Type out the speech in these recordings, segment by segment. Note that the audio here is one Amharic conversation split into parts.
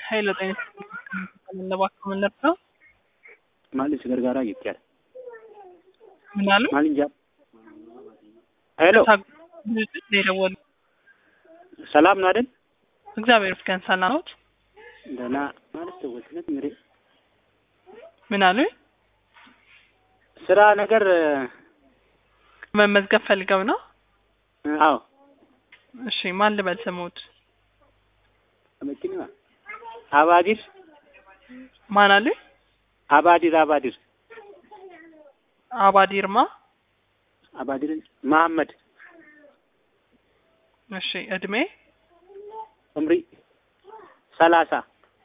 ኃይለ ጤና ለባከም ነበር ማለት ገርጋራ ይጥያል ምን አሉ ማልንጃ ሄሎ ደውል ሰላም ነው አይደል? እግዚአብሔር ይመስገን ሰላም ነው። ደህና ማለት ተወልነት ምሪ ምን አሉ ስራ ነገር መመዝገብ ፈልገው ነው? አዎ እሺ ማን ልበል ስሙት? አመኪና አባዲር ማን አሉ? አባዲር አባዲርማ አባዲር መሐመድ እሺ እድሜ ዑምሪ 30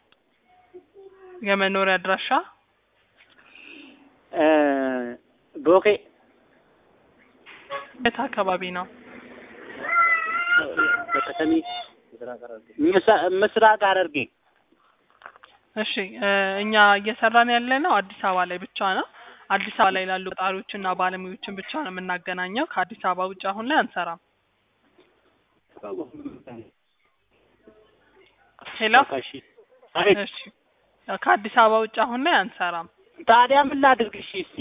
የመኖሪያ አድራሻ ቦኬ የት አካባቢ ነው? በከተሚ ምስራቅ ሐረርጌ። እሺ እኛ እየሰራን ያለነው አዲስ አበባ ላይ ብቻ ነው። አዲስ አበባ ላይ ላሉ ቀጣሪዎችና ባለሙያዎችን ብቻ ነው የምናገናኘው። ከአዲስ አበባ ውጭ አሁን ላይ አንሰራም። ሄሎ እሺ ከአዲስ አበባ ውጭ አሁን ላይ አንሰራም። ታዲያ ምን ላድርግ? እሺ እስቲ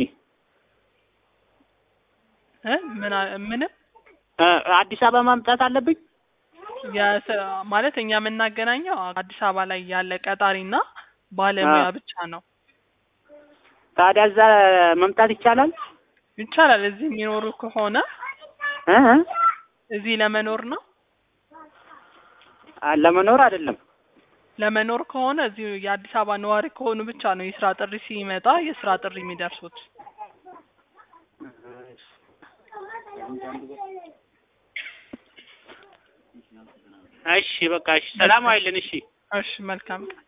ምንም አዲስ አበባ ማምጣት አለብኝ ማለት እኛ የምናገናኘው አዲስ አበባ ላይ ያለ ቀጣሪና ባለሙያ ብቻ ነው። ታዲያ እዛ መምጣት ይቻላል? ይቻላል። እዚህ የሚኖሩ ከሆነ እዚህ ለመኖር ነው? ለመኖር አይደለም። ለመኖር ከሆነ እዚህ የአዲስ አበባ ነዋሪ ከሆኑ ብቻ ነው የስራ ጥሪ ሲመጣ የስራ ጥሪ የሚደርሱት። እሺ በቃ እሺ፣ ሰላም አይልን። እሺ እሺ መልካም